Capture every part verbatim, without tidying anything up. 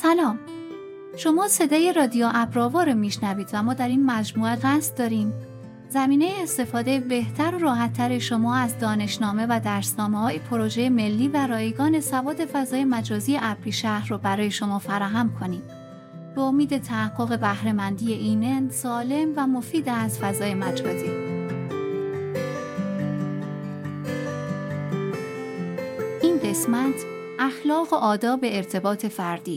سلام، شما صدای رادیو ابرآوا رو میشنوید و ما در این مجموعه قصد داریم زمینه استفاده بهتر و راحت‌تر شما از دانشنامه و درسنامه‌های پروژه ملی و رایگان سواد فضای مجازی ابریشهر رو برای شما فراهم کنیم به امید تحقق بهره‌مندی ایمن، سالم و مفید از فضای مجازی. این قسمت اخلاق و آداب ارتباط فردی.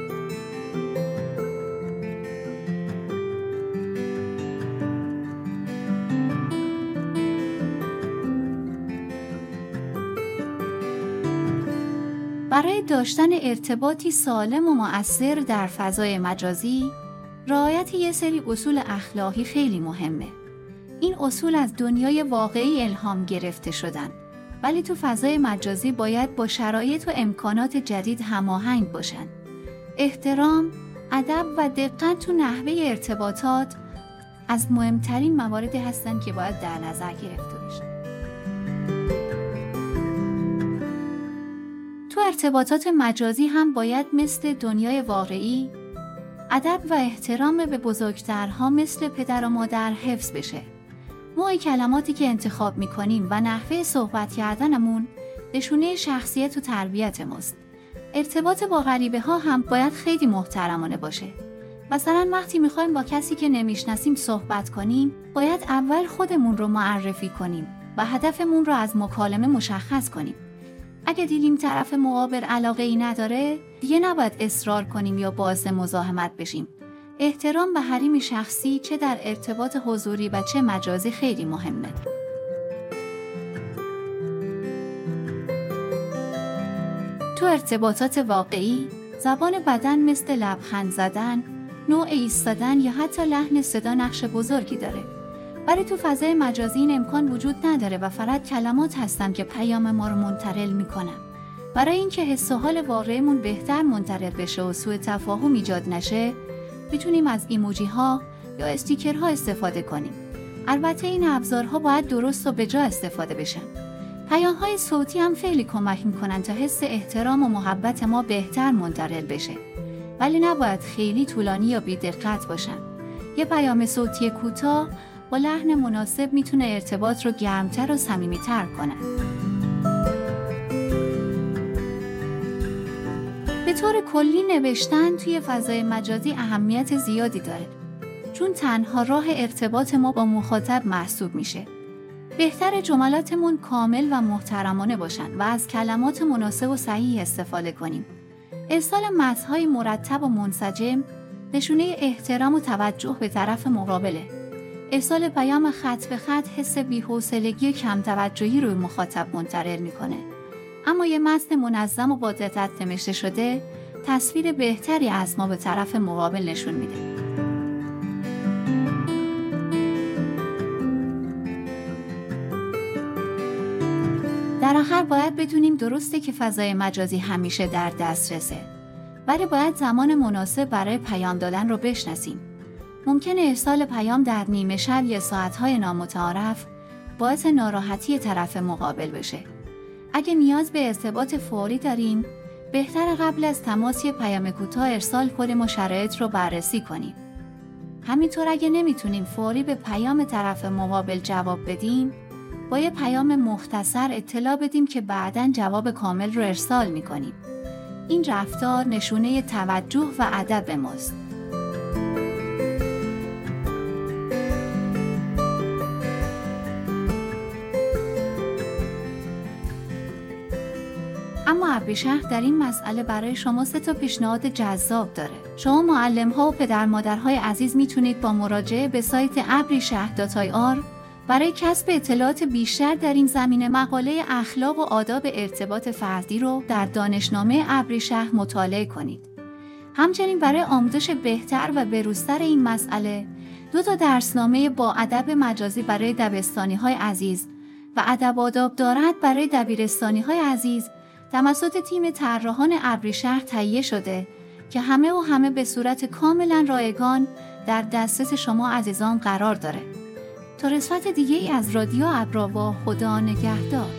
برای داشتن ارتباطی سالم و مؤثر در فضای مجازی، رعایت یک سری اصول اخلاقی خیلی مهمه. این اصول از دنیای واقعی الهام گرفته شدن، ولی تو فضای مجازی باید با شرایط و امکانات جدید هماهنگ باشن. احترام، ادب و دقت تو نحوه ارتباطات از مهمترین مواردی هستن که باید در نظر گرفته بشن. تو ارتباطات مجازی هم باید مثل دنیای واقعی ادب و احترام به بزرگترها مثل پدر و مادر حفظ بشه. نوع کلماتی که انتخاب میکنیم و نحوه صحبت کردنمون نشونه شخصیت و تربیت ماست. ارتباط با غریبه ها هم باید خیلی محترمانه باشه. مثلا وقتی میخوایم با کسی که نمیشناسیم صحبت کنیم، باید اول خودمون رو معرفی کنیم و هدفمون رو از مکالمه مشخص کنیم. اگه دیدیم طرف مقابل علاقه ای نداره، دیگه نباید اصرار کنیم یا باعث مزاحمت بشیم. احترام به حریم شخصی چه در ارتباط حضوری و چه مجازی خیلی مهمه. تو ارتباطات واقعی، زبان بدن مثل لبخند زدن، نوع ایستادن یا حتی لحن صدا نقش بزرگی داره. ولی تو فضای مجازی این امکان وجود نداره و فقط کلمات هستن که پیام ما رو منتقل میکنن. برای اینکه حس و حال واقعیمون بهتر منتقل بشه و سوء تفاهم ایجاد نشه، میتونیم از ایموجی ها یا استیکرها استفاده کنیم. البته این ابزارها باید درست و به جا استفاده بشن. پیام‌های صوتی هم خیلی کمک میکنن تا حس احترام و محبت ما بهتر منتقل بشه. ولی نباید خیلی طولانی یا بی‌دقت باشن. یه پیام صوتی کوتاه با لحن مناسب میتونه ارتباط رو گرمتر و صمیمیتر کنه. به طور کلی نوشتن توی فضای مجازی اهمیت زیادی داره، چون تنها راه ارتباط ما با مخاطب محسوب میشه. بهتر جملاتمون کامل و محترمانه باشن و از کلمات مناسب و صحیح استفاده کنیم. ارسال متن‌های مرتب و منسجم نشونه احترام و توجه به طرف مقابله. ارسال پیام خط به خط حس بی‌حوصلگی و کم توجهی روی مخاطب منتقل میکنه. اما یه متن منظم و با دقت نوشته شده تصویر بهتری از ما به طرف مقابل نشون میده. در آخر باید بدونیم درسته که فضای مجازی همیشه در دسترسه، ولی باید زمان مناسب برای پیام دادن رو بشناسیم. ممکنه ارسال پیام در نیمه شب یا ساعت‌های نامتعارف باعث ناراحتی طرف مقابل بشه. اگه نیاز به ارتباط فوری داریم، بهتره قبل از تماس یه پیام کوتاه ارسال کنیم و شرایط رو بررسی کنیم. همینطور اگه نمیتونیم فوری به پیام طرف مقابل جواب بدیم، با یه پیام مختصر اطلاع بدیم که بعداً جواب کامل رو ارسال میکنیم. این رفتار نشونه توجه و ادب ماست. اما ابریشهر در این مسئله برای شما سه تا پیشنهاد جذاب داره. شما معلم‌ها و پدر مادرهای عزیز میتونید با مراجعه به سایت ابریشهر دات آی آر برای کسب اطلاعات بیشتر در این زمینه مقاله اخلاق و آداب ارتباط فردی رو در دانشنامه ابریشهر مطالعه کنید. همچنین برای آموزش بهتر و بروزتر این مسئله، دو تا درسنامه با ادب مجازی برای دبستانی‌های عزیز و ادب آداب دارد برای دبیرستانی‌های عزیز توسط تیم طراحان ابریشهر تهیه شده که همه و همه به صورت کاملا رایگان در دسترس شما عزیزان قرار داره. تا قسمت دیگه ای از رادیو ابرآوا، خدا نگهدار.